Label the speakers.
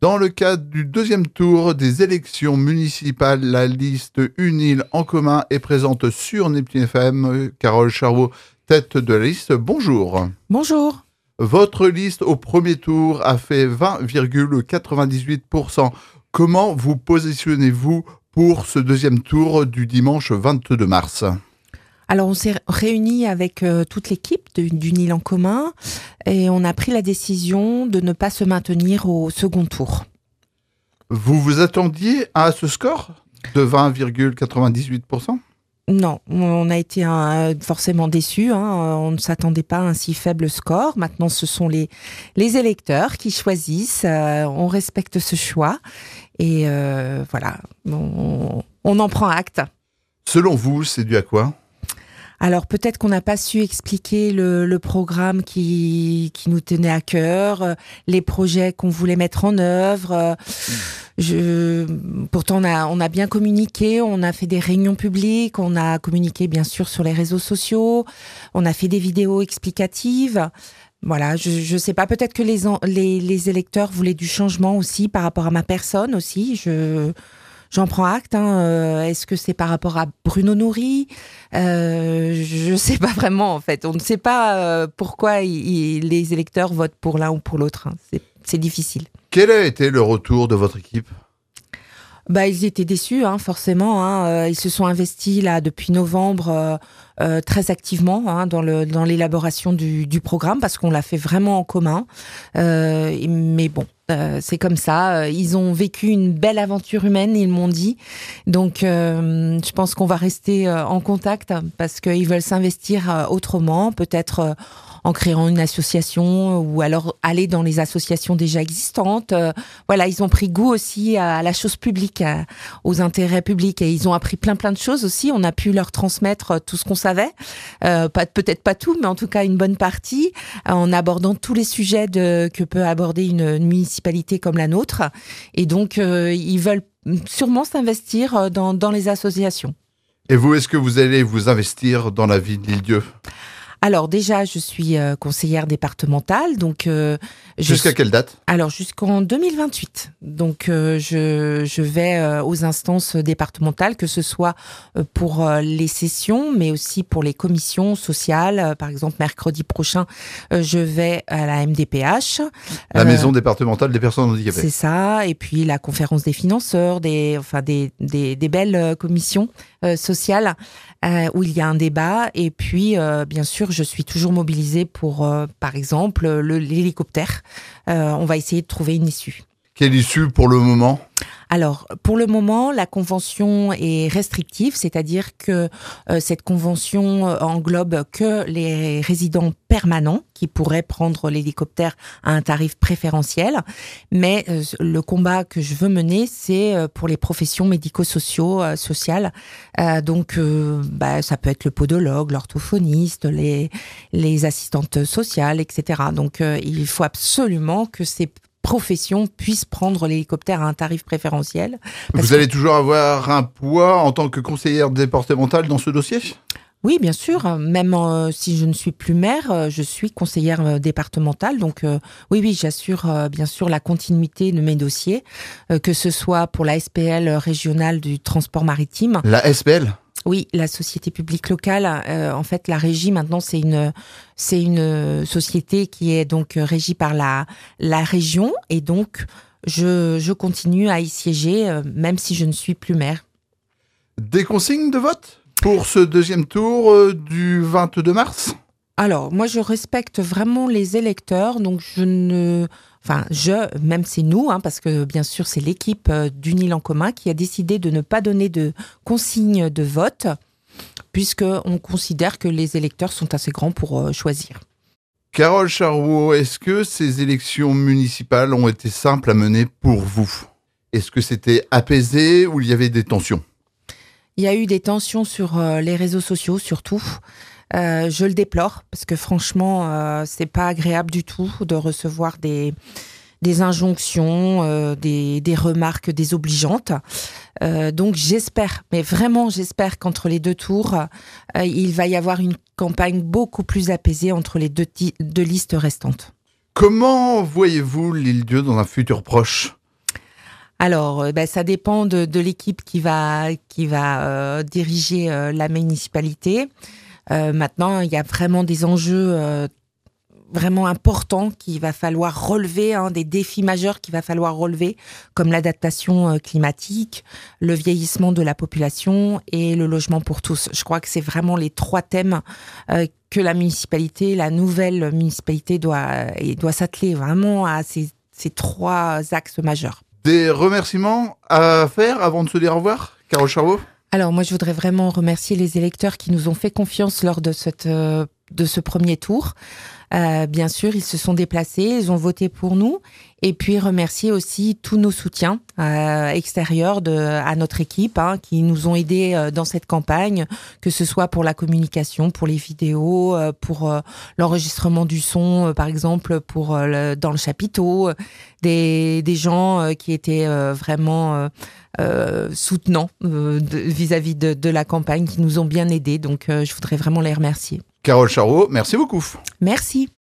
Speaker 1: Dans le cadre du deuxième tour des élections municipales, la liste Une île en commun est présente sur Neptune FM. Carole Charvot, tête de la liste, bonjour.
Speaker 2: Bonjour.
Speaker 1: Votre liste au premier tour a fait 20,98%. Comment vous positionnez-vous pour ce deuxième tour du dimanche 22 mars ?
Speaker 2: Alors, on s'est réunis avec toute l'équipe d'une île en commun et on a pris la décision de ne pas se maintenir au second tour.
Speaker 1: Vous vous attendiez à ce score de 20,98%?
Speaker 2: Non, on a été forcément déçus. On ne s'attendait pas à un si faible score. Maintenant, ce sont les électeurs qui choisissent. On respecte ce choix et voilà, on en prend acte.
Speaker 1: Selon vous, c'est dû à quoi ?
Speaker 2: Alors peut-être qu'on n'a pas su expliquer le programme qui nous tenait à cœur, les projets qu'on voulait mettre en œuvre. Pourtant on a bien communiqué, on a fait des réunions publiques, on a communiqué bien sûr sur les réseaux sociaux, on a fait des vidéos explicatives. Voilà, je sais pas, peut-être que les électeurs voulaient du changement aussi par rapport à ma personne aussi. J'en prends acte. Est-ce que c'est par rapport à Bruno Noury ? Je sais pas vraiment en fait. On ne sait pas pourquoi les électeurs votent pour l'un ou pour l'autre. C'est difficile.
Speaker 1: Quel a été le retour de votre équipe ?
Speaker 2: Ils étaient déçus, forcément. Ils se sont investis là depuis novembre très activement dans l'élaboration du programme parce qu'on l'a fait vraiment en commun. Mais bon. C'est comme ça, ils ont vécu une belle aventure humaine, ils m'ont dit. Donc, je pense qu'on va rester en contact parce qu'ils veulent s'investir autrement, peut-être en créant une association ou alors aller dans les associations déjà existantes. Voilà, ils ont pris goût aussi à la chose publique, aux intérêts publics et ils ont appris plein de choses aussi. On a pu leur transmettre tout ce qu'on savait, peut-être pas tout, mais en tout cas une bonne partie, en abordant tous les sujets que peut aborder une municipalité comme la nôtre. Et donc, ils veulent sûrement s'investir dans les associations.
Speaker 1: Et vous, est-ce que vous allez vous investir dans la vie de l'Île-Dieu ?
Speaker 2: Alors déjà, je suis conseillère départementale, donc
Speaker 1: jusqu'à quelle date ?
Speaker 2: Alors jusqu'en 2028. Donc je vais aux instances départementales, que ce soit pour les sessions, mais aussi pour les commissions sociales. Par exemple, mercredi prochain, je vais à la MDPH,
Speaker 1: la maison départementale des personnes handicapées.
Speaker 2: C'est ça. Et puis la conférence des financeurs, des belles commissions sociales où il y a un débat. Et puis bien sûr, je suis toujours mobilisée pour, par exemple, l'hélicoptère. On va essayer de trouver une issue.
Speaker 1: Quelle issue pour le moment ?
Speaker 2: Alors, pour le moment, la convention est restrictive, c'est-à-dire que cette convention englobe que les résidents permanents qui pourraient prendre l'hélicoptère à un tarif préférentiel. Mais le combat que je veux mener, c'est pour les professions médico-sociales. Donc, ça peut être le podologue, l'orthophoniste, les assistantes sociales, etc. Donc, il faut absolument que ces profession puisse prendre l'hélicoptère à un tarif préférentiel.
Speaker 1: Vous allez toujours avoir un poids en tant que conseillère départementale dans ce dossier ?
Speaker 2: Oui, bien sûr. Même si je ne suis plus maire, je suis conseillère départementale. Donc oui, j'assure bien sûr la continuité de mes dossiers, que ce soit pour la SPL régionale du transport maritime.
Speaker 1: La SPL ?
Speaker 2: Oui, la société publique locale. En fait, la régie maintenant, c'est une société qui est donc régie par la région, et donc je continue à y siéger même si je ne suis plus maire.
Speaker 1: Des consignes de vote pour ce deuxième tour du 22 mars ?
Speaker 2: Alors, moi, je respecte vraiment les électeurs, donc même c'est nous, parce que bien sûr, c'est l'équipe d'une île en commun qui a décidé de ne pas donner de consignes de vote, puisqu'on considère que les électeurs sont assez grands pour choisir.
Speaker 1: Carole Charvot, est-ce que ces élections municipales ont été simples à mener pour vous ? Est-ce que c'était apaisé ou il y avait des tensions ?
Speaker 2: Il y a eu des tensions sur les réseaux sociaux, surtout. Je le déplore parce que franchement, c'est pas agréable du tout de recevoir des injonctions, des remarques désobligeantes. Donc j'espère, mais vraiment j'espère qu'entre les deux tours, il va y avoir une campagne beaucoup plus apaisée entre les deux listes restantes.
Speaker 1: Comment voyez-vous l'Île-Dieu dans un futur proche ?
Speaker 2: Alors, ça dépend de l'équipe qui va diriger la municipalité. Maintenant, il y a vraiment des enjeux vraiment importants qu'il va falloir relever, des défis majeurs qu'il va falloir relever, comme l'adaptation climatique, le vieillissement de la population et le logement pour tous. Je crois que c'est vraiment les 3 thèmes que la nouvelle municipalité doit s'atteler vraiment à ces 3 axes majeurs.
Speaker 1: Des remerciements à faire avant de se dire au revoir, Carole Charvot?
Speaker 2: Alors moi, je voudrais vraiment remercier les électeurs qui nous ont fait confiance lors de ce premier tour. Bien sûr, ils se sont déplacés, ils ont voté pour nous. Et puis remercier aussi tous nos soutiens extérieurs à notre équipe qui nous ont aidés dans cette campagne, que ce soit pour la communication, pour les vidéos, pour l'enregistrement du son, par exemple, dans le chapiteau, des gens qui étaient vraiment soutenants vis-à-vis de la campagne, qui nous ont bien aidés. Donc, je voudrais vraiment les remercier.
Speaker 1: Carole Charvot, merci beaucoup.
Speaker 2: Merci.